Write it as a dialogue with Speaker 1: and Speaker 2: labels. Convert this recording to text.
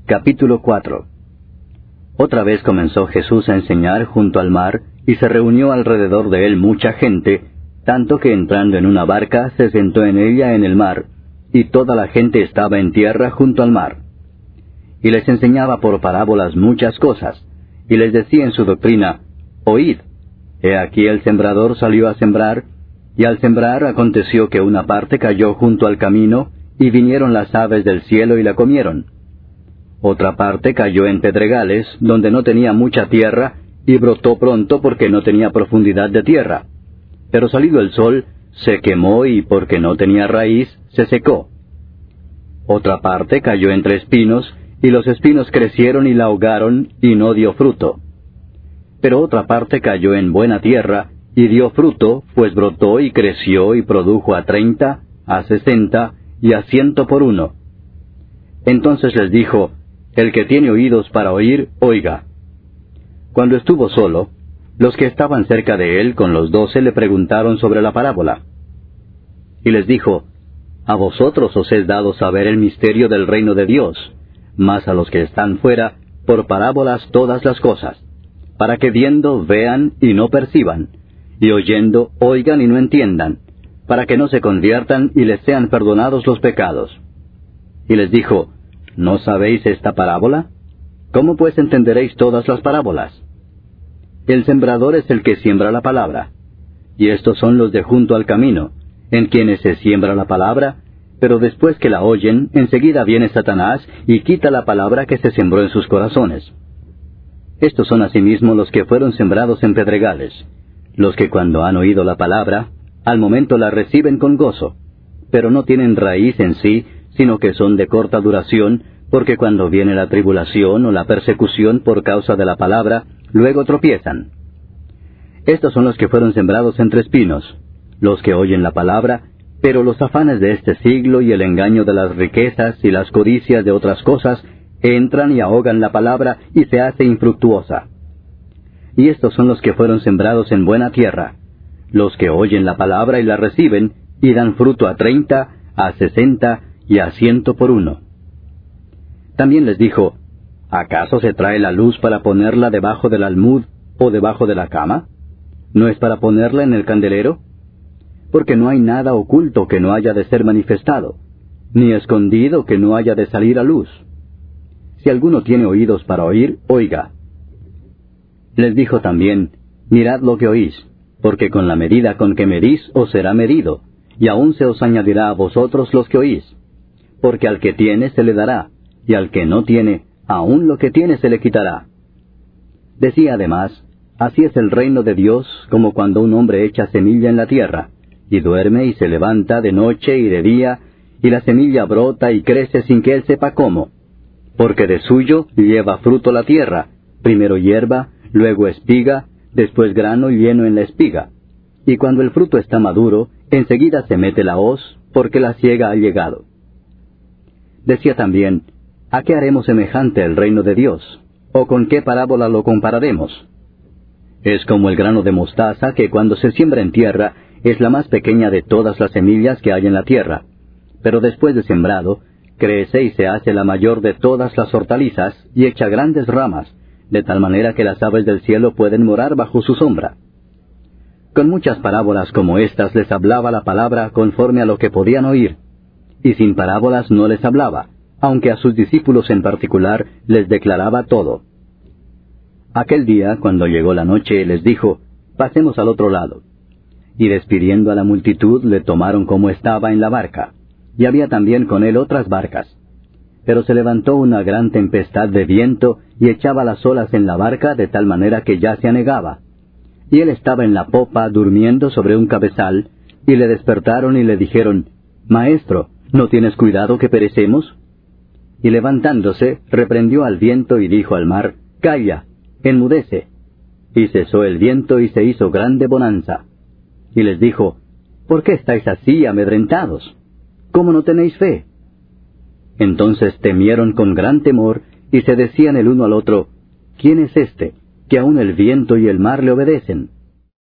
Speaker 1: Capítulo 4. Otra vez comenzó Jesús a enseñar junto al mar, y se reunió alrededor de él mucha gente, tanto que entrando en una barca se sentó en ella en el mar, y toda la gente estaba en tierra junto al mar. Y les enseñaba por parábolas muchas cosas, y les decía en su doctrina: Oíd, he aquí el sembrador salió a sembrar, y al sembrar aconteció que una parte cayó junto al camino, y vinieron las aves del cielo y la comieron. Otra parte cayó en pedregales, donde no tenía mucha tierra, y brotó pronto porque no tenía profundidad de tierra. Pero salido el sol, se quemó y porque no tenía raíz, se secó. Otra parte cayó entre espinos, y los espinos crecieron y la ahogaron, y no dio fruto. Pero otra parte cayó en buena tierra, y dio fruto, pues brotó y creció y produjo a 30, a 60, y a 100 por uno. Entonces les dijo: El que tiene oídos para oír, oiga. Cuando estuvo solo, los que estaban cerca de él con los 12 le preguntaron sobre la parábola. Y les dijo: A vosotros os es dado saber el misterio del reino de Dios, mas a los que están fuera, por parábolas todas las cosas, para que viendo vean y no perciban, y oyendo oigan y no entiendan, para que no se conviertan y les sean perdonados los pecados. Y les dijo: ¿No sabéis esta parábola? ¿Cómo pues entenderéis todas las parábolas? El sembrador es el que siembra la palabra. Y estos son los de junto al camino, en quienes se siembra la palabra, pero después que la oyen, enseguida viene Satanás y quita la palabra que se sembró en sus corazones. Estos son asimismo los que fueron sembrados en pedregales, los que cuando han oído la palabra, al momento la reciben con gozo, pero no tienen raíz en sí, sino que son de corta duración, porque cuando viene la tribulación o la persecución por causa de la palabra, luego tropiezan. Estos son los que fueron sembrados entre espinos, los que oyen la palabra, pero los afanes de este siglo y el engaño de las riquezas y las codicias de otras cosas entran y ahogan la palabra y se hace infructuosa. Y estos son los que fueron sembrados en buena tierra, los que oyen la palabra y la reciben, y dan fruto a 30, a 60 y a 100 por uno. También les dijo: ¿Acaso se trae la luz para ponerla debajo del almud o debajo de la cama? ¿No es para ponerla en el candelero? Porque no hay nada oculto que no haya de ser manifestado, ni escondido que no haya de salir a luz. Si alguno tiene oídos para oír, oiga. Les dijo también: Mirad lo que oís, porque con la medida con que medís os será medido, y aún se os añadirá a vosotros los que oís. Porque al que tiene se le dará, y al que no tiene, aún lo que tiene se le quitará. Decía además: Así es el reino de Dios, como cuando un hombre echa semilla en la tierra, y duerme y se levanta de noche y de día, y la semilla brota y crece sin que él sepa cómo. Porque de suyo lleva fruto la tierra, primero hierba, luego espiga, después grano lleno en la espiga. Y cuando el fruto está maduro, enseguida se mete la hoz, porque la siega ha llegado. Decía también: ¿A qué haremos semejante el reino de Dios? ¿O con qué parábola lo compararemos? Es como el grano de mostaza que cuando se siembra en tierra es la más pequeña de todas las semillas que hay en la tierra, pero después de sembrado, crece y se hace la mayor de todas las hortalizas y echa grandes ramas, de tal manera que las aves del cielo pueden morar bajo su sombra. Con muchas parábolas como estas les hablaba la palabra conforme a lo que podían oír, y sin parábolas no les hablaba, aunque a sus discípulos en particular les declaraba todo. Aquel día, cuando llegó la noche, les dijo: Pasemos al otro lado. Y despidiendo a la multitud, le tomaron como estaba en la barca, y había también con él otras barcas. Pero se levantó una gran tempestad de viento, y echaba las olas en la barca de tal manera que ya se anegaba. Y él estaba en la popa durmiendo sobre un cabezal, y le despertaron y le dijeron: Maestro, ¿no tienes cuidado que perecemos? Y levantándose, reprendió al viento y dijo al mar: Calla, enmudece. Y cesó el viento y se hizo grande bonanza. Y les dijo: ¿Por qué estáis así amedrentados? ¿Cómo no tenéis fe? Entonces temieron con gran temor, y se decían el uno al otro: ¿Quién es este, que aun el viento y el mar le obedecen?